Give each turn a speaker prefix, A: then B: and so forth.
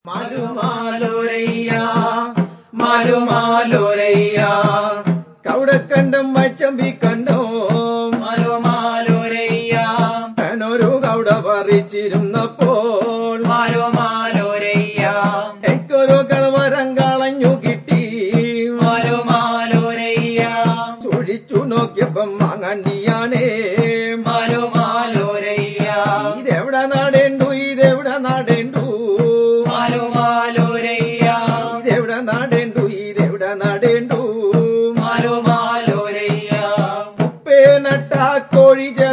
A: മാലുമാലോരയ്യ മാലുമാലോരയ്യ കൗടക്കണ്ടം വച്ചമ്പി കണ്ടോ മാലുമാലോരയ്യ ഞാനൊരു കൗട പറിച്ചിരുന്നപ്പോൾ മാലുമാലോരയ്യ എനിക്കൊരു കളവരം കളഞ്ഞു കിട്ടി മാലുമാലോരയ്യ സൂക്ഷിച്ചു നോക്കിയപ്പം മാങ്ങണ്ടിയാണേ മാലുമാലോരയ്യ ഇതെവിടെ നാടേണ്ടു ഇതെവിടെ നാടേണ്ടു മാലുമാലോരയ്യ ഇതെവിടെ നാടേണ്ടു ഇതെവിടെ നാടേണ്ടു മാലുമാലോരയ്യ ഉപ്പേ നട്ട കോഴി